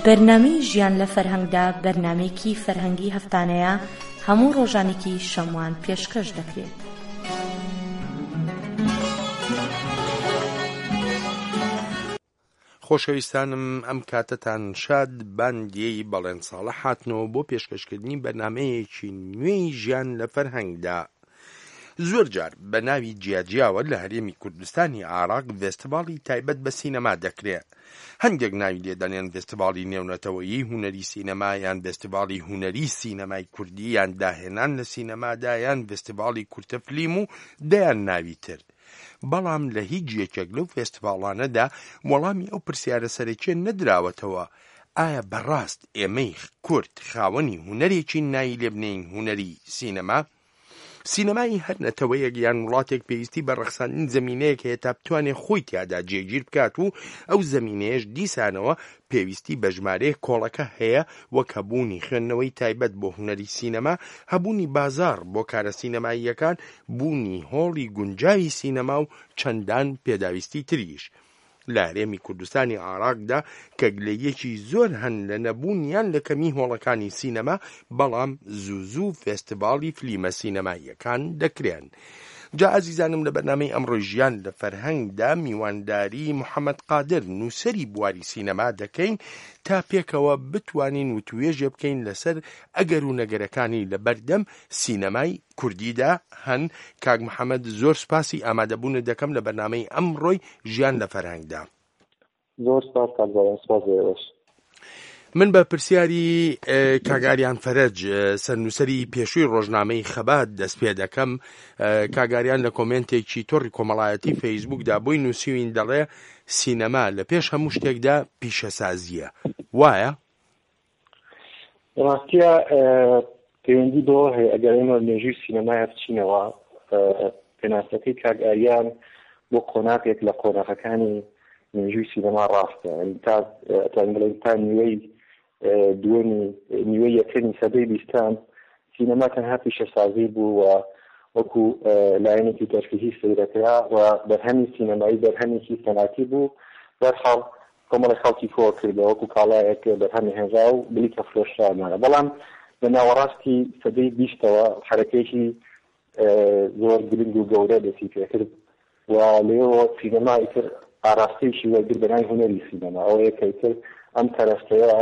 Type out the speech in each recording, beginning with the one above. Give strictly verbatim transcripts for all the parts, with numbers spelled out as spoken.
بەرنامەی ژیان لە فەرهەنگدا بەرنامەیەکی فەرهەنگی هەفتانەیە هەموو ڕۆژانێکی شەموان پێشکەش دەکرێت. خۆشەویستانم، ئەم کاتتان شاد باندیەی بەڵێن ساڵە هاتنەوە بۆ پێشکەشکردنی بەرنامەیەکی نوێی ژیان لە فەرهەنگدا. زۆر جار بە ناوی جیاجیاوە لە هەرێمی کوردستانی عێراق فێستیڤاڵی تایبەت بە سینەما دەکرێت. هەندێک ناوی لێدەنێن فێستیڤاڵی نێونەتەوەیی هونەری سینەما، یان فێستیڤاڵی هونەری سینەمای کوردی، یان داهێنان لە سینەمادا، یان فێستیڤاڵی کورتە فلیم و دەیان ناوی تر. بەڵام لە هیچ یەکێک لەو فێستیڤاڵانەدا وەڵامی ئەو پرسیارە سەرەکیە نەدراوەتەوە: ئایا بەڕاست ئێمەی کورد خاوەنی هونەرێکی نایی لێ بنین هونەری سینەما؟ سینەمای هەر نەتەوەیەک یان وڵاتێک پێویستی بە ڕەخساندنی زەمینەیەک هەیە تا بتوانێت خۆی تیادا جێگیر بکات و ئەو زەمینەیەش دیسانەوە پێویستی بە ژمارەیە کۆڵەکە هەیە، وەک هەبوونی خوێندنەوەی تایبەت بۆ هونەری سینەما، هەبوونی بازار بۆ کارە سینەماییەکان، بوونی هۆڵی گونجاوی سینەما و چەندان پێداویستی تریش. لە هەرێمی کوردستانی عێراقدا کە گلەیەکی زۆر هەن لە نەبوونیان لە کەمی هۆڵەکانی سینەما، بەڵام زوو زوو فێستیڤاڵی فلیمە سینەماییەکان دەکرێن. جا ئازیزانم، لە بەرنامەی ئەمڕۆی ژیان لە فەرهەنگدا میوانداری محەممەد قادر نووسەری بواری سینەما دەکەین تا پێکەوە بتوانین وتوێژە بکەین لەسەر ئەگەر و نەگەرەکانی لە بەردەم سینەمای کوردیدا هەن. کاک محەممەد، زۆر سپاسی ئامادەبوون دەکەم لە بەرنامەی ئەمڕۆی ژیان لە فەرهەنگدا. زۆر سپاس کاکبەڕێ. سپاس. من بە پرسیاری کاگاریان فەرەج، سەرنووسەری پێشووی ڕۆژنامەی خەبات دەست پێ دەکەم. کاگاریان لە کۆمنتێکی تۆڕی کۆمەڵایەتی فەیسبووکدا بۆی نووسیوین دەڵێ سینەما لە پێش هەموو شتێکدا پیشەسازیە، وایە؟ ڕاستیە پەیوەندی بۆ هەیە ئەگەر ئێمە مێژووی سینەمایە بچینەوە، پێناسەکەی کاگاریان بۆ قۆناغێک لە قۆناغەکانی مێژووی سینەما ڕاستە. تا بڵێن تا نیوەی دووەمی نیوەی یەکەمی سەدەی بیستان سینەما تەنها پیشەسازی بوو و وەکو لایەنێکی تەرفیهی سەیرەکرا و بەرهەمی سینەمایی بەرهەمێکی سەناتی بوو. بەرحاڵ کۆمەڵی خەڵکی کۆ کردەوە وەکو کاڵایەک بەرهەمی هێزا و بلیکە فرۆشرانە. بەڵام لە ناوەڕاستی سەدەی بیستەوە حرەکەیەکی زۆر گرنگ و گەورە دەستی پێکرد و لێەوە سینەما ئیتر ئاراستەیەکی وەرگر بەنای هونەری سینەما، ئەوەیە کە ئیتر ئەم تەرەستەیە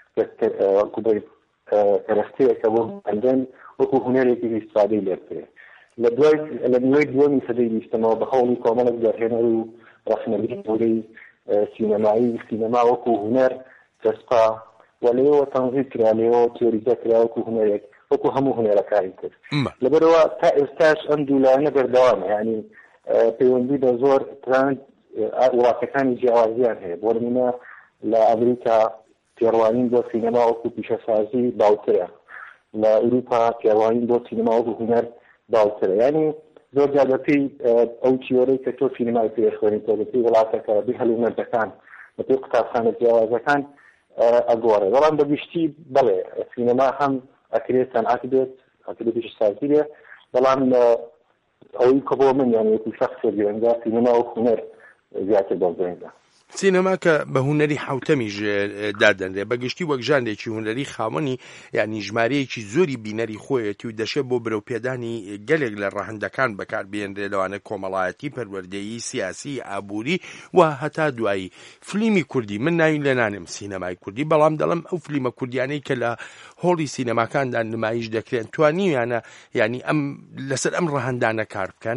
تەرەستەیەکە بۆ بەندەن وەکو هونەرێکی ئیستفادەی لێ بکرێت. لە دوای لە نیوەی دووەمی سەدەی بیستەمەوە بە هەوڵی کۆمەڵێک دەرهێنەر و ڕەخنەگری گەورەی سینەمایی سینەما وەکو هونەر دەستپا و لێەوە تەنزیل کرا، لێەوە تیۆریزە کرا وەکو هونەرێک، وەکو هەموو هونەرەکانی کرد. لەبەرەوە تا ئێستاش ئەم دوو لایەنە بەردەوامە، یعنی پەیوەندی بە زۆر ترند وڵاتەکانی جیاوازیان هەیە. بۆ نمونە لە ئەمریکا پێڕوانین بۆ سینەما وەکو پیشەسازی باوترە، لە ئەوروپا پێڕوانین بۆ سینەما وەکو هونەر باوترە. یعنی زۆر جار بەپێی ئەو تیۆرەی کە تۆ سینەمای پێشخۆنیتەوە بەپێی وڵاتەکە بە هەلومەردەکان بەپێی قوتابخانە جیاوازەکان ئەگۆڕێ. بەڵام بەگشتی بڵێ سینەما هەم ئەکرێت سەنعەت بێت، ئەکرێت پیشەسازی بێت، بەڵام ئەوەی کە بۆ من یان وەکو شەخصێ گرنگە سینەما وەکو هونەر زیاتر بەڵگەیەندا. سینەما کە بە هونەری حوتەمیش دادەنرێ، بەگشتی وەک ژانێکی هونەری خاوەنی یعنی ژمارەیەکی زۆری بینەری خۆیەتی و دەشێت بۆ برەوپێدانی گەلێک لە ڕەهەندەکان بەکاربێنرێ، لەوانە کۆمەڵایەتی، پەروەردەیی، سیاسی، ئابووری و هەتا دوایی. فلیمی کوردی من ناوی لێ نانێم سینەمای کوردی، بەڵام دەڵم ئەو فلیمە کوردیانەی کە لە هۆڵی سینەماکاندا نمایش دەکرێن توانیویانە یعنی ئەم لەسەر ئەم ڕەهەندانە کار بکەن؟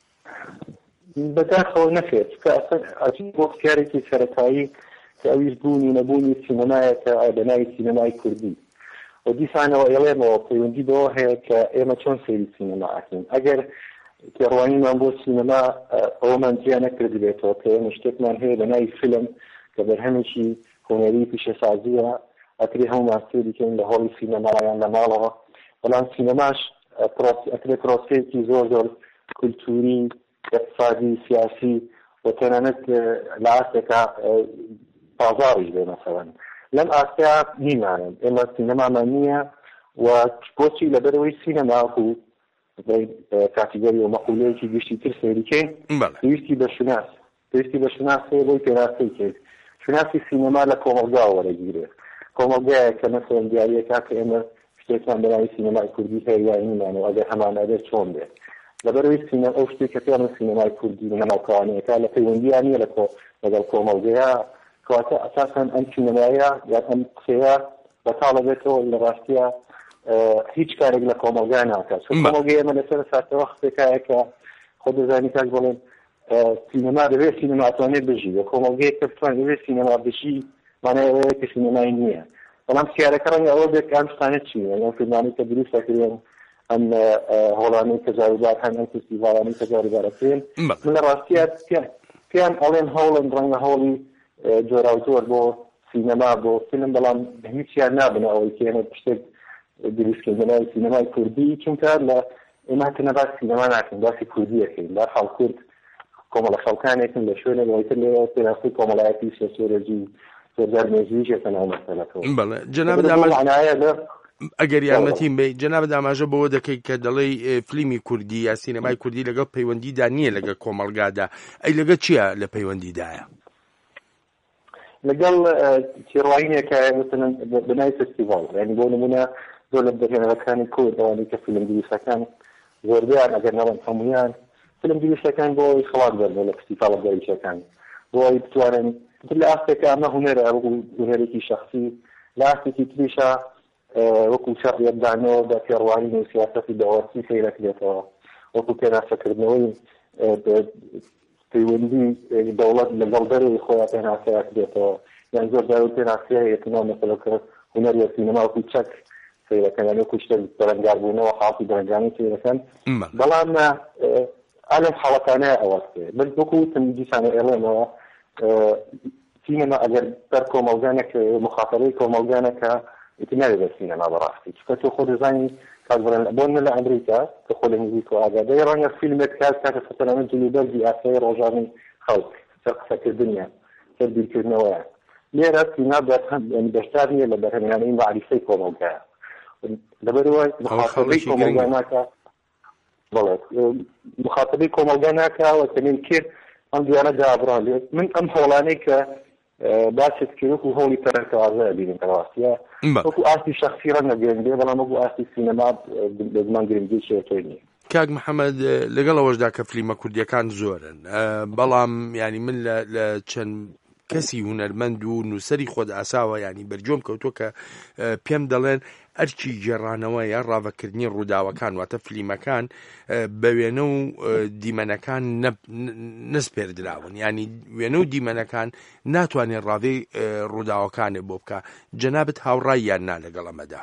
بەداخەوە نەکرێت کە ئەجی بۆ کارێکی سەرەتایی کە ئەویش بوونی نەبوونی سینەمایەکە بەناوی سینەمای کوردی و دیسانەوە ئێڵێمەوە پەیوەندی بەوە هەیە کە ئێمە چۆن سەیری سینەما ئەکەین. ئەگەر پێڕوانیمان بۆ سینەما ئەوەمان جیا نەکرد بێتەوە کە ئێمە شتێکمان هەیە بەناوی فیلم کە بەرهەمێکی هونەری پیشەسازیە، ئەکرێ هەمومان سەیری بکەین لە هۆڵی سینەمایان لە ماڵەوە. بەڵام سینەماش ئەکرێ پرۆسەیەکی زۆر زۆر کولتوری، اقتصادی، سیاسی و تەنانەت لە ئاستێکا بازاڕیش بێ. مەسەڵەن لەم ئاستەیە نیمانن، ئێمە سینەمامان نییە و بۆچی لەبەرەوەی سینەما و کاتیگەری و مەقولەیەکی گشتی تر سەیریکەین پێویستی بە شوناس پێویستی بە شوناس هەیە بۆی پێناسەی کرد. شوناسی سینەما لە کۆمەلگا وەرەگیرێت کۆمەڵگەیە کە مەسەڵەن دیاریەکە کە ئێمە شتێکمان بەناوی سینەمای کوردی هەیە یا نینانەوە ئەگەر هەمانەدە چۆن بێت لەبەرەوەی سینە ئەو شتێک کە پێڵن سینەمای کوردی نەماوکانەکە لە پەیوەندییە نیە لە لەگەڵ کۆمەڵگەیە کەواتە ئەساساً ئەم سینەمایە یا ئەم قسەیە بەتاڵە بێتەوە لە ڕاستیە هیچ کارێک لە کۆمەڵگا ناکات کۆمەڵگەی ئێمە لەسەر ساتەوە قسێکایە کە خۆ دەزانی کاک بڵێن سینەما دەبێت سینەما ئەتوانێت بژی و کۆمەڵگەیەک کە بتوانێت دەبێت سینەما بژی مانای ئەوەیە کە سینەمای نییە بەڵام سیارەکە ڕەنگە ئەوە بێت کە ئەم شتانە چییە ئەم فیلمانەی کە دروست دەکرێن ئەم هۆڵانەی کە جاروبار هەن ئەم فستیڤالانەی کە جاروبار ئەکرێن من لە ڕاستیە پێیان ئەڵێن هەوڵن ڕەنگە هەوڵی جۆراوجۆر بۆ سینەما بۆ فیلم بەڵام هیچیان نابنە ئەوەی کە ئێمە شتێک دروستکردنەوەی سینەمای کوردی چونکە لە ئێمە هاتنە باس سینەما ناکەین باسی کوردی ئەکەین بەرحاڵ کورد کۆمەڵە خەڵکانێکن لە شوێنێک تر لێ پێناسی کۆمەڵایەتی سێسۆرەجی زۆرجار مێژوییشێکە ناو مەسەلەکەەوە بەڵێ جەناب دامەژ ئەگەر یارمەتیم بێ جەناب داماژە بەوە دەکەی کە دەڵێی فیلمی کوردی یا سینەمای کوردی لەگەڵ پەیوەندیدا نییە لەگەڵ کۆمەڵگادا ئەی لەگەڵ چییە لە پەیوەندیدایە لەگەڵ تێڕواینێکە بنای فستیڤال یعنی بۆ نمونە زۆر لە بەهێنەرەکانی کورد ئەوانەی کە فیلم دووسەکان زۆربیان ئەگەر نەڵێن هەموویان فیلم دووسەکان بۆی خەڵات بەرن لە فستیڤالە گەریشەکان بۆی بتوانن لە ئاستێکە ئەمە هونەرە هونەرێکی شەخصی لە ئاستێکی تریشە وەکو شەڕیەتدانەوە بە تێڕوانی و سیاسەتی داوەتی سەیرەکرێتەوە وەکو پێناسەکردنەوەی پەیوەندی دەوڵەت لەگەڵ دەرەوەی خۆیان پێناسەیەکرێتەوە یان زۆر جار پێناسەیەکردنەوە مەسەلەکە هونەری سینەما وەکو چەک سەیرەکەن یان وەکو شتێک بەرەنگاربوونەوە حاڵی بەرەنگانی سەیرەکەن بەڵام ئالم حاڵەکانەیە ئەوەستێ من وەکو وتم دیسانە ئێڵێنەوە سینەما ئەگەر بەر کۆمەڵگانێک مخاطبەی کۆمەڵگانەکە ئیتناوی بە سینەما بەڕاستی چکە تۆ خۆ دەزانی کاکبڕێن بۆن من لە ئەمریکا کە خۆ لە نزیکەوە ئاگادەی ڕەنگە فیلمێک کات کاتە فەتەنامە جلوبەرگی ئاسایی ڕۆژانەی خەڵک سەر قسەکردنیە سەر بیرکردنەوەیە لێرە سینەما بەشدار نییە لە بەرهەمهێنانەی معریفەی کۆمەڵگایە لەبەرەوەی مخاطبەی کۆمەڵگا ناکە بەڵێ مخاطبەی کۆمەڵگا ناکەوە تەنین کرد ئەم دیانە دابڕالێت من ئەم هەوڵانەی کە باست کرد و هەوڵی پەرەنکەوازە بینیم ڕاستیە وەکو ئاستی شەخصی ڕەنگە گرنگێ بەڵام وەکو ئاستی سینەما لە زمان گرنگی شێتۆی نییە کاک محەممەد لەگەڵەوەشدا کە فیلمە کوردیەکان زۆرن بەڵام ینی من لە چەند کەسی هونەرمەند و نووسری خۆت ئاساوە ینی بەرجۆم کەوتۆ کە پێم دەڵێن ئەرچی گێڕانەوە یا ڕاوەکردنی ڕووداوەکان واتە فیلمەکان بە وێنە و دیمەنەکان نسپێردراون ینی وێنە و دیمەنەکان ناتوانێت ڕاوێ ڕووداوەکانێ بۆ بکە جەنابەت هاوڕای یان نا لەگەڵ ئەمەدا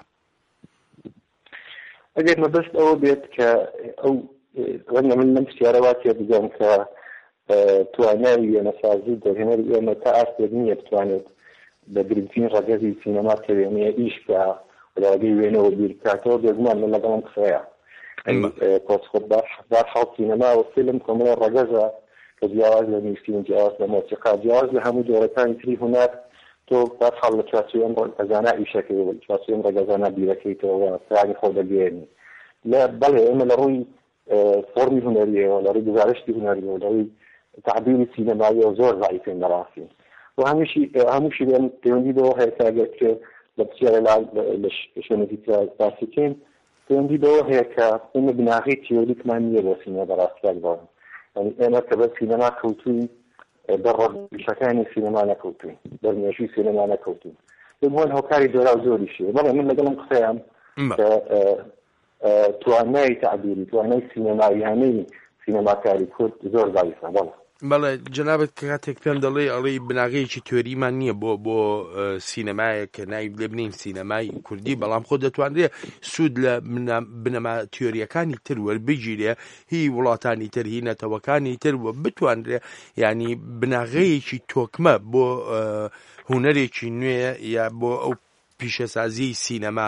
ئەگەر مەبەست ئەوە بێت کە ئەو ڕەنگە من لەم پرسیارەوە تێ بگەم کە توانای وێنەسازی دەرهێنەری ئێمە تا ئاستێک نییە بتوانێت بە گرنگترین ڕەگەزی سینەما کە وێنەیە ئیش بکە وەلاگەی وێنەوە بیرکاتەوە بێگومان من لەگەڵم قسەیە کۆچخۆ بارحاڵ سینەما و فیلم کۆمەڵە ڕەگەزە کە جیاواز لە نووسین جیاواز لە مۆسیقا جیاواز لە هەموو جۆرەکانی تری هونەر تۆ بارحاڵ لە چوارچێ ئەم ڕەگەزانە ئیشەکەی و چوارچێ ئەم ڕەگەزانە بیرەکەیتەوە سانی خۆ دەگەێنی لە بەڵێ ئێمە لە ڕووی فۆرمی هونەریەوە لە ڕووی گزارشتی هونەریەوە لە ڕووی تعبیری سینەماییەوە زۆر ضعیفین بەڕاستی و هەمووشی هەمووشی بێن پەیوەندی بەوە هەیە کە ئەگەر کە لە پرسیارە لە شوێنێکی باسی بکەین پەیوەندی بەوە هەیە کە ئێمە بناغی تیۆریکمان نییە بۆ سینەما بەڕاستیان بڵێن یعنی ئێمە کە بە سینەما کەوتووی بەڕەشەکانی سینەما نەکەوتووین بەرمێژووی سینەما نەکەوتووین بۆن هۆکاری جۆرا و زۆریشیە بەڵێ من لەگەڵم قسەیان کە توانای تعبیری توانای سینەماویانەی سینەماکاری کورد زۆر ضعیفە بەڵێ بەڵێ جەنابەت کاتێک پێم دەڵێ ئەڵێ بناغەیەکی تۆریمان نییە بۆ بۆ سینەمایە کە ناوی لێ بنین سینەمای کوردی بەڵام خۆ دەتوانرێ سوود لە بنەما تیۆریەکانی تر وەربگیرێ هی وڵاتانی تر هی نەتەوەکانی تر وە بتوانرێ ینی بناغەیەکی تۆکمە بۆ هونەرێکی نوێ یا بۆ ئەو پیشەسازی سینەما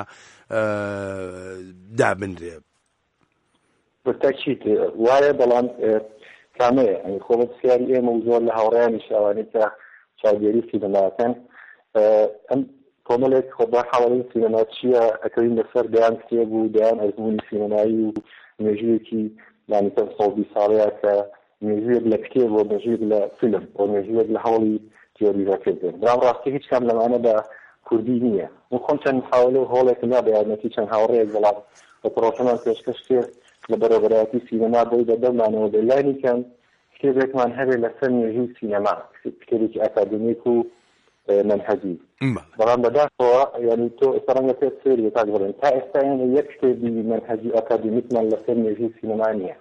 دابنرێ بەتاکید وایە بەڵام کامەیە ئەنی خۆ بە پرسیاری ئێمە و زۆر لە هاوڕێیانی شاوانی کە چاودێری سینەماکەن ئەم کۆمەڵێک خۆ با حاڵی سینەما چییە ئەکەوین لەسەر دەیان کتێب و دەیان ئەزمموی سینەمایی و مێژوویەکی یانیتە سەڵبی ساڵەیە کە مێژوویەک لە کتێب بۆ مێژوویەک لە فیلم بۆ مێژوویەک لە هەوڵی تیۆریزەکردن بەڵام ڕاستی هیچ کام لەمانە بە کوردی نییە و خۆم چەند محاولە و هەوڵێک نابێ یارمەتی چەند هاوڕێیەک وڵات بە پرۆژەمان پێشکەش کرد لە بەرەبەرایەتی سینەما بۆی دەدەمانەوە دەلانی کەم کتێبێکمان هەبێ لەسەر نوێژی سینەما کتێبێکی ئاکادمیک و منهەجی بەڵام بەداخەوە یعنی تۆ ئێستا ڕەنگە پێت سێری تاک بڵێن تا ئێستا یەک کتێبی منهەجی ئاکادمیکمان لەسەر نوێژی سینەما نییە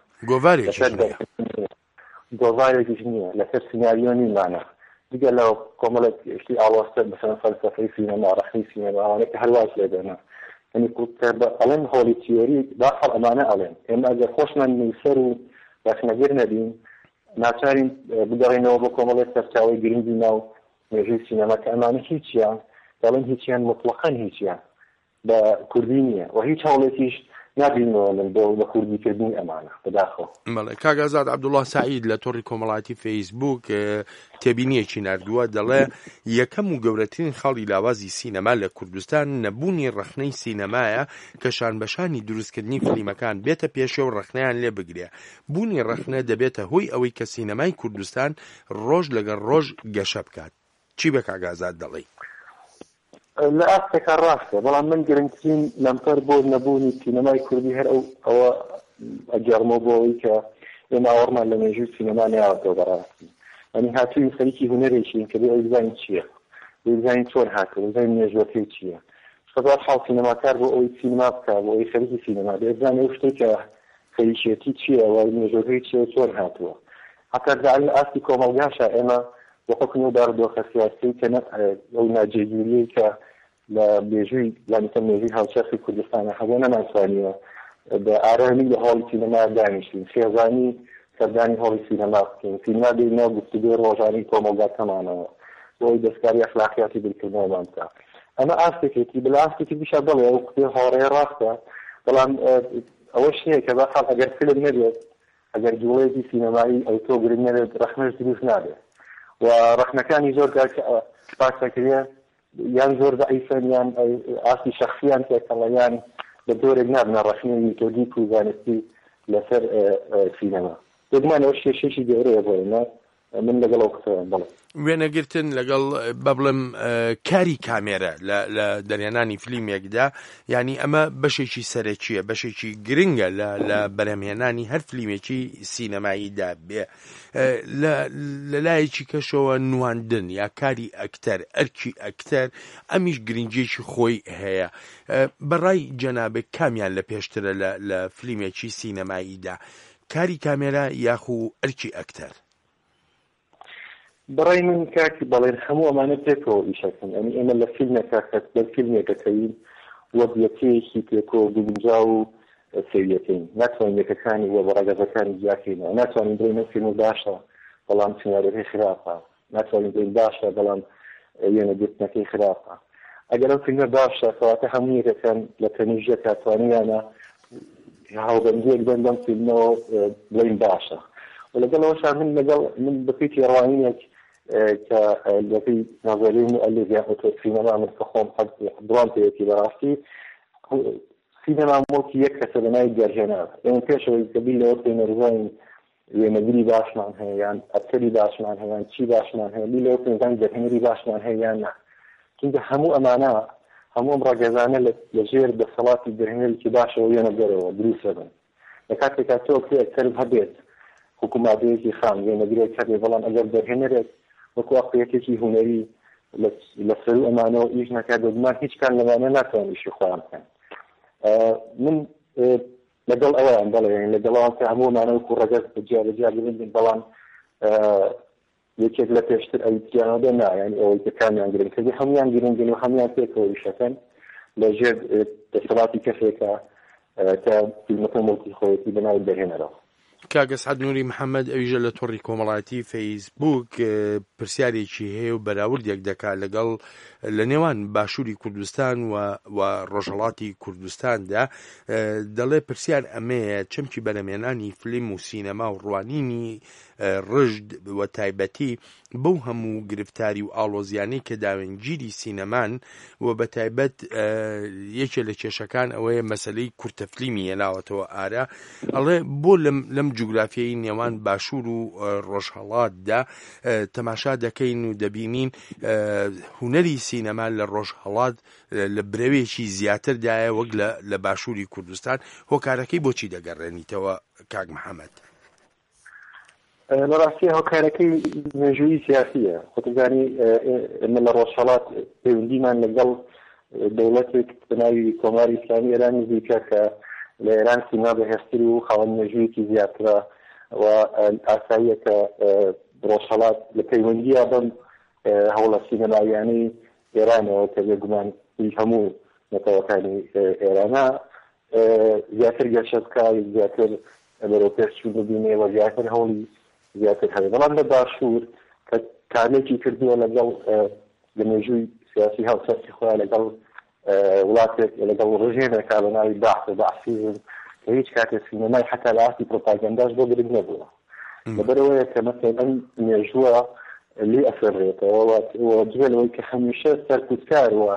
گۆڤارێکیش نییە لەسەر سیناریۆ نیمانە دیگە لەو کۆمەڵێک شتی ئاڵۆستە بەسەر فەلسەفەی سینەما ڕەخنەی سینەما ئەوانەی کە هەرواز لێدەنا یعنی ئەڵێن هۆڵی تیۆری داخەڵ ئەمانە ئەڵێن ئێمە ئەگەر خۆشمان نووسەر و ڕەخنەگیر نەبین ناچارین بگەڕێنەوە بۆ کۆمەڵێک سەرچاوی گرنگی ناو نوێژەی سینەما کە ئەمانە هیچیان دەڵێن هیچیان مطلقاً هیچیان بە کوردی نییە و هیچ هەوڵێکیش نبینەوە من بۆ بە کوردیکردنی ئەمانە بەداخەوە. بەڵێ کاگازاد عەبدوڵڵا سەعید لە تۆڕی کۆمەڵایەتی فەیسبووک تێبینیەکی نردووە دەڵێ یەکەم و گەورەترین خاڵی لاوازی سینەما لە کوردستان نەبوونی ڕەخنەی سینەمایە کە شانبەشانی دروستکردنی فلیمەکان بێتە پێشە و ڕەخنەیان لێ بگرێ. بوونی ڕەخنە دەبێتە هۆی ئەوەی کە سینەمای کوردستان ڕۆژ لەگەڵ ڕۆژ گەشە بکات. چی بە کاگازاد دەڵێ؟ لە ئاستێکا ڕاستە بەڵام من گرنگترین لەمپەر بۆ نەبوونی سینەمای کوردی هەر ئەو ئەوە ئەگەڕمەوە بۆ ئەوەی کە ئێمە ئاوەڕمان لە مێژووی سینەما نەیاوەتەوە بەڕاستی ئەنی هاتووی خەریکی هونەرێکین کە بێ ئەو بزانین چییە بێ بزانین چۆن هاتووە بزانین مێژوەکەی چییە سەدوار حاڵ سینەماکار بۆ ئەوەی سینەما بکە بۆ ئەوەی خەریکی سینەما بێ بزانێ ئەو شتێک کە خەریکێتی چییە و مێژوەکەی چییە چۆن هاتووە حتا لە ئاستی کۆمەڵگاشە ئێمە بۆ حکم و دارودۆخە سیاسی کە ئەو ناجێگیریەی کە لە بێژووی یانیکە مێژووی هاوچەرخی کوردستانە هەبوو نەمانتوانیوە بە ئارامی لە هۆڵی سینەما دانیشتین خێزانی سەردانی هۆڵی سینەما بکەین سینەما بێنەوە گفتوگۆی ڕۆژانەی کۆمەڵگاکەمانەوە بۆی دەستکاری ئەخلاقیاتی بڵکردنەوەمان بکە ئەمە ئاستێکێتی بەلا ئاستێکی بیشە بڵێ ئەو قوتێ هۆڕەیە ڕاستە بەڵام ئەوە شتێک کە بەخەڵ ئەگەر فیلم نەبێت ئەگەر جوڵەیەکی سینەمایی ئەو تۆ گرنگ نەبێت ڕەخنەش دروست نابێت و ڕەخنەکانی زۆر پاسەکرێ یان زۆر ضعیفن یان ئاستی شەخصیان تێکەڵە یان بە دۆرێک نابنە ڕەخنەی میتۆدیک و زانستی لەسەر سینەما دەگومان ئەوە شێشێکی گەورەیە بۆ ئێمە من لەگەڵ ئەو قسەوە بڵێ وێنەگرتن لەگەڵ بە بڵێم کاری کامێرە لە دەرێنانی فلیمێکدا ینی ئەمە بەشێکی سەرەکیە بەشێکی گرنگە لە بەرهەمهێنانی هەر فلیمێکی سینەماییدا بێ لە لایەکی کەشەوە نواندن یا کاری ئەکتەر ئەرکی ئەکتەر ئەمیش گرنگێکی خۆی هەیە بەڕای جەنابێک کامیان لە پێشترە لە فلیمێکی سینەماییدا کاری کامێرا یاخو ئەرکی ئەکتەر بەڕای من کاکی بەڵێن هەموو ئەمانە پێکەوە ئیشەکەن ئەنی ئێمە لە فیلمێکا کەس لە فیلمێکەکەین وەک یەکەیەکی پێکەوە بگونجا و سەویەکەین ناتوانین یەکەکانی وە بەڕەگەزەکانی جیاکەینەوە ناتوانین بڵێن فیلم باشە بەڵام سناریۆکەی خراپە ناتوانین بڵێن باشە بەڵام وێنەگرتنەکەی خراپە ئەگەر ئەو فیلمە باشە کەواتە هەموو یەکەکان لە تەنیژە کاتوانیانە هاوبەندیەک بن بەم فیلمەوە بڵێن باشە ولەگەڵەوەش من لەگەڵ من بەپێکی ڕوانینێک کە لەپی نظری مؤلف یا سینەما من کە خۆم بڕوان پێوەتی بەڕاستی سینەما مۆکی یەک کەسە لەناوی گەرهێنا ئێمە پێشەوەی کە بیر لەوە پێنەرزانین وێنەگری باشمان هەیە یان ئەکتەری باشمان هەیە یان چی باشمان هەیە بیر لەوە پێنزان گەرهێنەری باشمان هەیە یان نا چونکە هەموو ئەمانە هەموو ئەم ڕاگەزانە لەژێر دەسەڵاتی گەرهێنەرێکی باشەوە وێنە دەرەوە دروستە بن لە کاتێکا تۆ کێ ئەکتەرم هەبێت حکووماتەیەکی خام وێنەگرێک هەبێ بەڵام ئەگەر دەرهێنەرێت وەکو ئەقڵیەتێکی هونەری لەسەر و ئەمانەوە ئیش نەکات دەگومان هیچ کار لەوانە ناتوانن ئیشی خۆیان بکەن من لەگەڵ ئەوەیان بەڵێ لەگەڵەوان کە هەموو ئەمانە وەکو ڕەگەز بەجیا بەجیا ببن بەڵام یەکێک لە پێشتر ئەویتیانەوە نا یعنی ئەوەی کە کامیان گرنگ کردی هەمویان گرنگن و هەمویان پێکەوە ئیشەکەن لەژێر دەسەڵاتی کەسێکە کە فیلمەکە مڵکی خۆیەتی بەناوی دەرهێنەرەوە کاگە سعد نووری محەممەد ئەویژە لە تۆڕی کۆمەڵایەتی فەیسبووک پرسیارێکی هەیە و بەراوردێک دەکات لەگەڵ لە نێوان باشووری کوردستان و ڕۆژهەڵاتی کوردستاندا دەڵێ پرسیار ئەمەیە چەمکی بەرهەمهێنانی فلیم و سینەما و ڕوانینی ڕژد وە تایبەتی بەو هەموو گرفتاری و ئاڵۆزیانەی کە داوێنگیری سینەمان و بە تایبەت یەکێ لە کێشەکان ئەوەیە مەسەلەی کورتەفلیمی هێناوەتەوە ئارە ئەڵێ بۆ لەم جوگرافیای نێوان باشوور و ڕۆژهەڵاتدا تەماشا دەکەین و دەبینین هونەری سینەما لە ڕۆژهەڵات لە برەوێکی زیاتردایە وەک لە باشووری کوردستان. هۆکارەکەی بۆچی دەگەڕێنیتەوە کاک محەممەد؟ لە ڕاستی هۆکارەکەی مێژووی سیاسیە. خۆتزانی ئێمە لە ڕۆژهەڵات پەیوەندیمان لەگەڵ دەوڵەتێک بەناوی کۆماری ئیسلامی ئێران نزیکە کە لە ئێران سیما بەهێزتر و خاوەن مێژوویەکی زیاترە و ئاساییە کە ڕۆژهەڵات لە پەیوەندیە بەم هەوڵە سینەماییانەی ئێرانەوە کە بێگومان هەموو نەتەوەکانی ئێرانە زیاتر گەشە بکات، زیاتر بەرەو پێشچوو ببینێ و زیاتر هەوڵی زیاتر هەبێ. بەڵام لە باشوور کە کارێکی کردووە لەگەڵ لە مێژووی سیاسی هاوسەرکی خۆیان لەگەڵ وڵاتێک لەگەڵ ڕژێمێکا بە ناوی بەعث و بەعثیزم کە هیچ کاتێک سینەمای حتا لە ئاستی پرۆپاگەنداش بۆ گرنگ نەبووە. لەبەرەوەیە کە مەسەڵەن مێژووە لێ ئەسەرێتەوە و جوێ لەوەی کە هەمیشە سەرکوتکار وە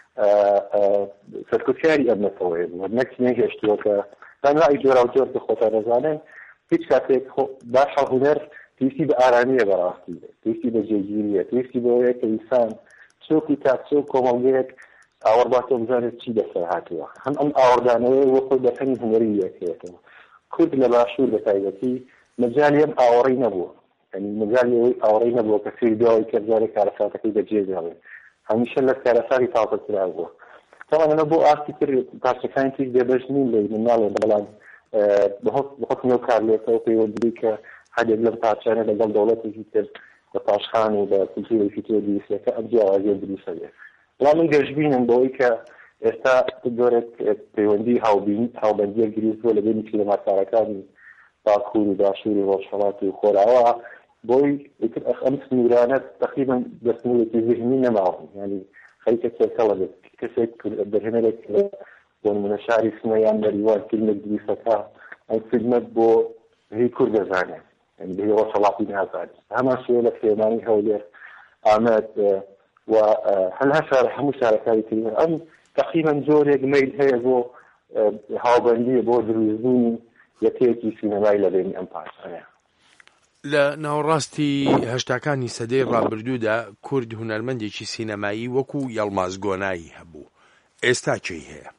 سەرکوتکاری ئەم نەتەوەیە بوو، نەک نەهێشتووە کە تەنها جۆرا و جۆر بخۆتە دەزانن هیچ کاتێک باشە هونەر پێویستی بە ئارامیە بەڕاستی پێویستی بە جێگیریە، پێویستی بەوەیە کە ئینسان چۆکی تاچۆ کۆمەڵگەیەک ئاوەڕباتۆ بزانێت چی دەسەر هاتووە. هەم ئەم ئاوەڕدانەوەی وە خۆی بەفەنی هونەری یەکێتەوە. کورد لە باشوور بە تایبەتی مەجالی ئەم ئاوەڕەی نەبووە، یعنی مەجالی ئەوەی ئاوەڕەی نەبووە کە فێری داوای کردارە کارەساتەکەی بەجێ بهێڵێت. هەمیشە لە کارەساتی تاوتەکرا بووە. طبعا ئەمە بۆ ئاستی تر پارچەکانی تر دێبەش نین لێ من ناڵێ، بەڵام بەحکم ئەو کارلێتەوە پەیوەندی کە هەندێک لەم پارچانە لەگەڵ دەوڵەتێکی تر بە پاشخان و بە کولتوورێکی تر دروستەکە ئەم جیاوازیە دروستە بێت. بەڵام من گەشتبینم بەوەی کە ئێستا گۆرێک پەیوەندی هاوبەندیە گریست بۆ لە بینی کیلۆمەترەکانی باکوور و باشوور و ڕۆژهەڵات و خۆراوە بۆی ئەم سنوورانە تقریبا دەستنوورێکی ذهنی نەماوە، یعنی خەریکە سێکەڵە بێت کەسێک دەرهێنەرێک بۆ نمونە شاری سنەیان لەریوان فیلمێک دروستەکە ئەم فیلمەت بۆ هی کورد دەزانێت، یعنی بەهی ڕۆژهەڵاتی نازانێت. هەمان شێوە لە فێمانی هەولێر ئامەد و هەلها شار هەموو شارەکانی تر ئەم تقریبا جۆرێک مەیل هەیە بۆ هاوبەندی بۆ دروستبوونی یەکەیەکی سینەمای لە بینی ئەم پارچانەیە. لە ناوەڕاستی هەشتاکانی سەدەی ڕابردوودا کورد هونەرمەندێکی سینەمایی وەکو یەڵماز گۆنایی هەبوو. ئێستا چی هەیە؟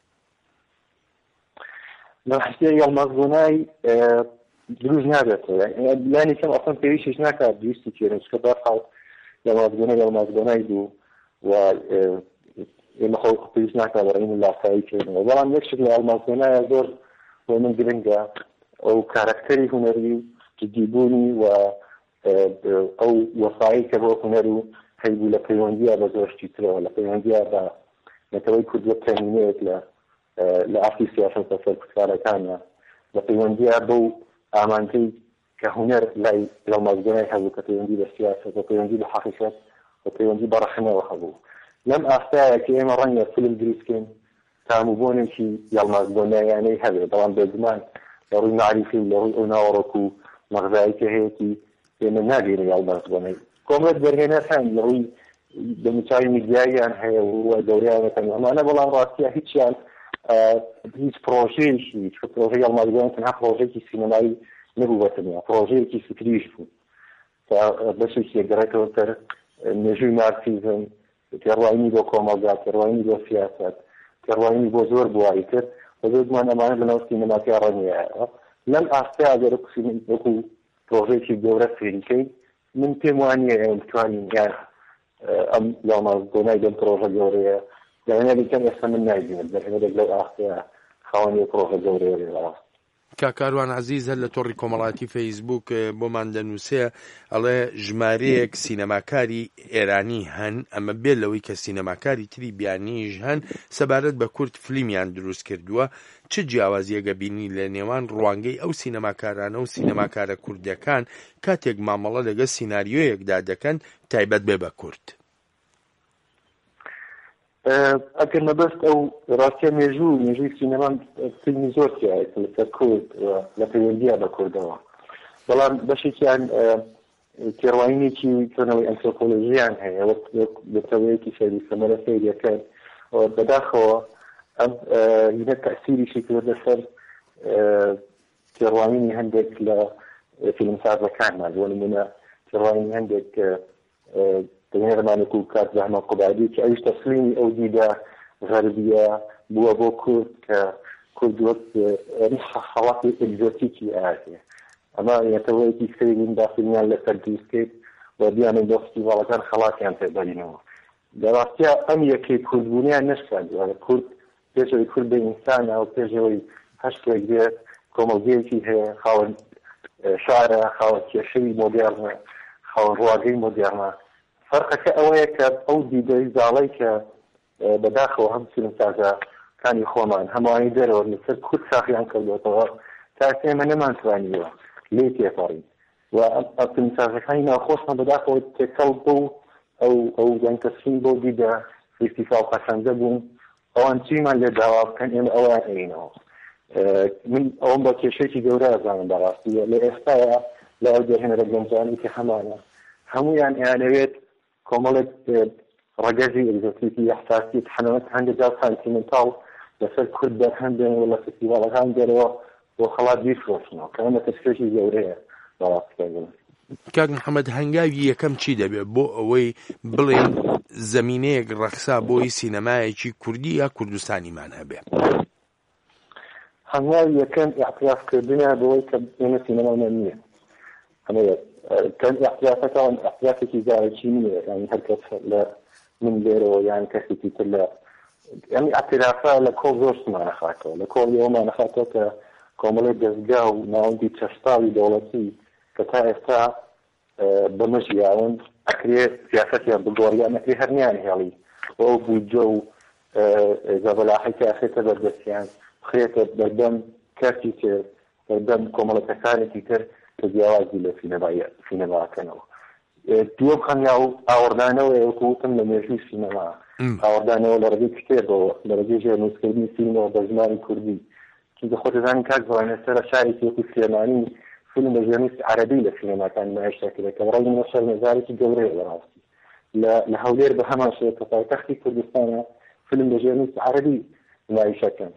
لە حەسیە یەڵماز گۆنایی دروست نابێتەوە، لانی کەم ئەسڵەن پێویستیش ناکات دووستی کێنن چکە بەرخاڵ یەڵماز گۆنای یەڵماز گۆنایی بوو و ئێمە خۆ پێویست ناکات بەڕێین لاسایی کردنەوە. بەڵام یەکشت لە یەڵماز گۆنایە زۆر بۆ من گرنگە ئەو کارەکتەری هونەری جدیبوونی و ئەو وەفایی کە بۆ هونەر و هەیبوو لە پەیوەندیە بە زۆرشتی ترەوە، لە پەیوەندیە بە نەتەوەی کوردوە تەمینەیەک لە لە ئافی سیاسەتە سەرکوتکارەکانە، لە پەیوەندیە بەو ئامانجەی کە هونەر لای یەڵماز گۆنای هەبوو کە پەیوەندی بە سیاسەت و پەیوەندی بە حەقیقەت و پەیوەندی بە ڕەخنەوە هەبوو. لەم ئاستایە کە ئێمە ڕەنگە فیلم دروستکەین تاموبوونێکی یەڵماز گۆنایانەی هەبێت، بەڵام بێگومان لە ڕووی معریفی لە ڕووی ئەو ناوەڕۆک و مەغزایی کە هەیەی ئێمە نابینە یەڵماز گۆنای. کۆمەڵێک دەرهێنەر هەن لە ڕووی دەموچاوی میدیاییان هەیە و دەوریانەکەن ئەمانە، بەڵام ڕاستیە هیچیان هیچ پرۆژەیەکی هیچ پرۆژەی یەڵماز گۆنای تەنها پرۆژەیەکی سینەمایی نەبوو بەتەنیا، پرۆژەیەکی فکریش بوو کە بەشێکی یەکگەڕێتەوە سەر مێژووی مارکسیزم، تێڕوانینی بۆ کۆمەڵگا، تێڕوانینی بۆ سیاسەت، تێڕوانینی بۆ زۆر بواری تر بە زۆرمان ئەمانە لەناو سینەماکەی ڕەنگەیە. لەم ئاستەیە ئەگەر وەکو پرۆژەیەکی گەورە فێریکەی من پێم وانییە ئێمە بتوانین یان ئەم یەڵماز گۆنای دەم پرۆژە گەورەیە دەوێنێ کەم ئێستا من نایبینم دەرهێنەرێک لەو ئاستەیە خاوەنی پرۆژە گەورەیە لێڕاست. کاکاروان عەزیز هەر لە تۆڕی کۆمەڵایەتی فەیسبوک بۆمان دەنووسێ ئەڵێ ژمارەیەک سینەماکاری ئێرانی هەن، ئەمە بێت لەوەی کە سینەماکاری تری بیانیش هەن سەبارەت بە کورد فلیمیان دروست کردووە. چ جیاوازیەکە بینی لە نێوان ڕوانگەی ئەو سینەماکارانە و سینەماکارە کوردەکان کاتێک مامەڵە لەگە سیناریۆیەکدا دەکەن تایبەت بێ بە کورد؟ ئەگەر مەبەست ئەو ڕاستیە مێژوو مێژووی سینەمان فیلمی زۆر لەسەر کورد لە پەیوەندیە بە کوردەوە، بەڵام بەشێکیان تێڕوانینێکی چۆنەوەی ئەنترۆپۆلۆژیان هەیە بەتەوەیەکی سەری سەمەرە سەیریەکەن بەداخەوە ئەم هینە تەسیریشی کرد لەسەر تێڕوانینی هەندێک لە فیلمسازەکانمان بۆ نمونە تێڕوانینی هەندێک دەنێرمانێک و کات زەحمە قوبادی کە ئەویش تەسلیمی ئەو دیدە غەربیە بووە بۆ کورد کە کورد وەک خەڵاتی ئێکزۆتیکی ئاهەیە ئەمە یەتەوەیەکی سەیرین داخلیان لەسەر دروستکرد و بیانە بۆ فستیڤاڵەکان خەڵاتیان پێبەرینەوە لەڕاستیا ئەم یەکەی کوردبوونیان نەشکاندووە کورد پێشەوەی کورد بە ئینسانە و پێشەوەی هەشتێک دێت کۆمەڵگەیەکی هەیە خاوەن شارە خاوەن کێشەی مۆدێڕنە خاوەن ڕواگەی مۆدێڕنە فەرقەکە ئەوەیە کە ئەو دیدەی زاڵەی کە بەداخەوە هەم فیلمسازەکانی خۆمان هەمووانی دەرەوە لەسەر کورد ساخیان کردوێتەوە تا ئێمە نەمانتوانیوە لێ تێپەڕین و ئەم فیلمسازەکانی ناوخۆشمان بەداخەوە تێکەڵ بوو ئەو ئەو جەنگتەسین بۆ دیدە فیستیڤاڵ پەسەندە بوون ئەوان چیمان لێ داوا بکەن ئێمە ئەویان هێنەوە من ئەوم بە کێشەیەکی گەورە ئەزانم بەڕاستیە لە ئێستاە لە ئەو دەهێنەرە گەنجانی کە هەمانە هەمویان ئەیانەوێت کۆمەڵێک ڕەگەزی ئێکزۆتیکی ئەحساسی تحەنەوەت هەندێک جار سانتیمنتاڵ لەسەر کورد دەرهەندێن و لە فستیڤاڵەکان دەرەوە بۆ خەڵات بیفرۆشنەوە کە ئەمە کەسێکی گەورەیە بەڕاستیکردن. کاک محەممەد هەنگاوی یەکەم چی دەبێت بۆ ئەوەی بڵێن زەمینەیەک ڕەخسا بۆی سینەمایەکی کوردی یا کوردستانیمان هەبێ؟ هەنگاوی یەکەم ئاعترافکردنە بۆی کە ئێمە سینەمامان نییە ئەمەیە كان احتياطاتهم احتياطاتي زارجينية يعني هالكس لا من ليرو يعني كسيتي كلها يعني اعترافها لكل زور سمعنا خاطر لكل يوم أنا خاطر كمالة جزجاو ناوندي تشتاوي دولتي كتاعتا بمجيئون أكري سياستي بالدورية أنا أكري هرنياني هالي أو بوجو إذا بلا حكي أخيته بدرسيان خيته بدم كارتيتر بدم كمالة كساني تيتر تجاوزی لە سینەماکەنەوە دووەم خەمیاو ئاوەردانەوە وەکوتم لە مێژووی سینەما ئاوەردانەوە لە ڕێگەی کتێبەوە لە ڕێگەی ژێرنووسکردنی فیلمەوە بە زمانی کوردی چونکە خۆت دەزانین کاک زۆرانە سەرە شارێکی وەکو سلێمانی فیلم بە ژێرنووسی عەرەبی لە سینەماکان نمایشتا کرد کە بەڕای منە شەرمەزارێکی گەورەیە بەڕاستی لە هەولێر بە هەمان شێوە کە پایتەختی کوردستانە فیلم بە ژێرنووسی عەرەبی نمایشەکەن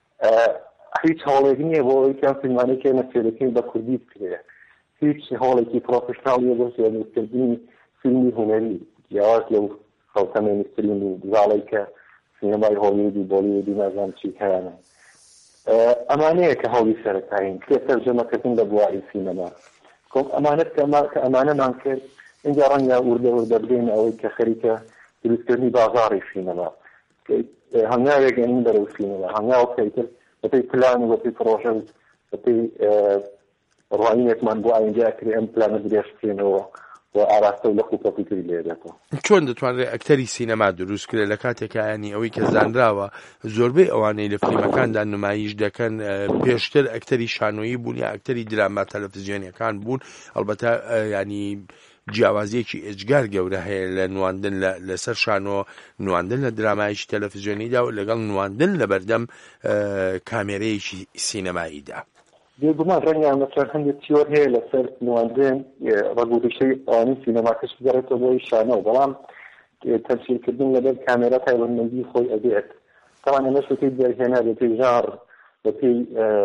هیچ هەوڵێک نییە بۆ ئەوەی کە ئەم فیلمانەی کە نەفێرەکەی بە کوردی بکرێ هیچ هەوڵێکی پرۆفشناڵیە بۆ سێنووسکردنی فیلمی هونەری جیاواز لەو خەڵکە مینسترین و زاڵی کە سینەمای هۆلیوودی بۆلیوودی نازانم چی هەیەنە ئەمانەیە کە هەوڵی سەرەتایین کێ تەرجەمەکردن لە بواری سینەما ئەمانەت کە ئەمانەمان کرد اینجا ڕەنگە وردە وردە بدەین ئەوەی کە خەریکە دروستکردنی بازاڕی سینەما هەنگاوێک گەنین بەرەو سینەما هەنگاو پێیتر بەپێی پلان و بەپێی پرۆژە و بەپێی ڕوانینێکمان بۆ ئاینجا کرێ ئەم پلانە درێژکرێنەوە و ئاراستە و لە خوپەپیتری لێدێتەوە. چۆن دەتوانرێت ئەکتەری سینەما دروست کرێت لە کاتێکە ینی ئەوەی کە زانراوە زۆربەی ئەوانەی لە فیلمەکاندا نمایش دەکەن پێشتر ئەکتەری شانۆیی بوون یا ئەکتەری دراما تەلەڤیزیۆنیەکان بوون ئەڵبەتە ینی جیاوازیەکی ئێجگار گەورە هەیە لە نواندن لەسەر شانۆ نواندن لە درامایشی تەلەڤیزیۆنیدا و لەگەڵ نواندن لە بەردەم کامێرەیەکی سینەماییدا. بێگومان ڕەنگیان لەسەر هەندێک تیۆر هەیە لەسەر نواندن ڕەگوڕیشەی ئەوانەی سینەماکەش بگەڕێتەوە بۆی شانۆ بەڵام تەمسیلکردن لەبەر کامێرە تایبەتمەندی خۆی ئەبێت تەوان ئەمە شتێک دەرهێنا بەپێی ژانڕ بەپێی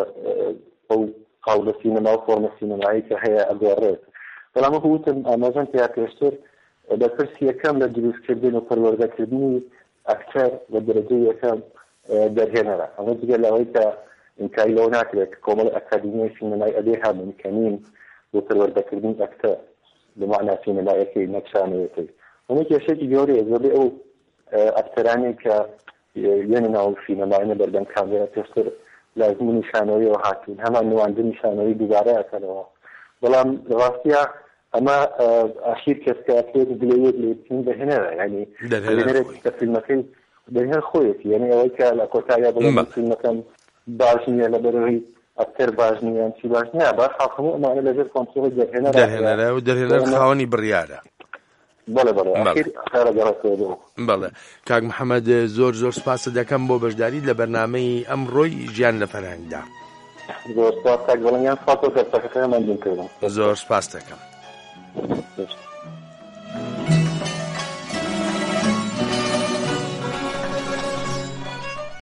ئەو قاوڵە سینەما و فۆرمە سینەمایی کە هەیە ئەگۆڕێت بەڵام وەکو وتم ئاماژەم پێیا پێشتر بەپرسی یەکەم لە دروستکردن و پەروەردەکردنی ئەکتەر لە دەرەجەی یەکەم دەرهێنەرە ئەمە جگە لەوەی کە ئیمکانی لەوە ناکرێت کۆمەڵ ئەکادمیای سینەمای ئەبێ هەمووکەنین بۆ پەروەردەکردنی ئەکتەر بمعنە سینەمایەکەی نەکشانەوەکەی ئەمە کێشەیەکی گەورەیە زۆربەی ئەو ئەکتەرانی کە یەنە ناو سینەمایە بەردەم کامێرە پێشتر لازمونی شانۆیەوە هاتوون هەمان نواندنی شانۆیی دووبارە ئەکەنەوە بەڵام ڕاستیە ئەمە ئاخیر کەسکاتێت دلێت لێتین دەهێنەرە ینی دەهێنەرێک کە فیلمەکەی دەهێنەر خۆیەتی یعنی ئەوەی کە لە کۆتاییە بڵێن فیلمەکەم باش نییە لە بەرەوەی ئەکتەر باش نییە چی باش نییە باش هەموو ئەمانە لەژێر کۆنترۆڵی دەهێنەرە دەهێنەرە و دەهێنەر خاوەنی بڕیارە. بەڵێ بەڵێ ئاخیر خێرە گەڕێتەوە. بەڵێ کاک محەممەد زۆر زۆر سپاسە دەکەم بۆ بەشداریت لە بەرنامەی ئەمڕۆی ژیان لە فەرهەنگدا. زۆر سپاس کاک بەڵێنیان سپاس بۆ کەسەکەتەکەمان دوورکردن. زۆر سپاس دەکەم. کرد.